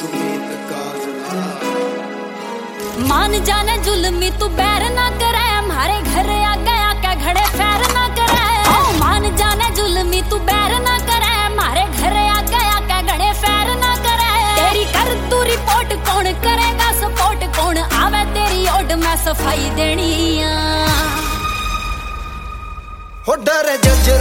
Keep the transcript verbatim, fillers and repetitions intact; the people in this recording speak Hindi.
सुमित काजला। मान जाने जुल्मी तू बैर ना करे, हमारे घर आ गया क्या घड़े फैर ना करे। ओ मान जाने जुल्मी तू बैर ना करे, हमारे घर आ गया क्या घड़े फैर ना करे। तेरी कर तू रिपोर्ट कौन करेगा सपोर्ट, कौन आवे तेरी ओड में सफाई देनी। हो डर जज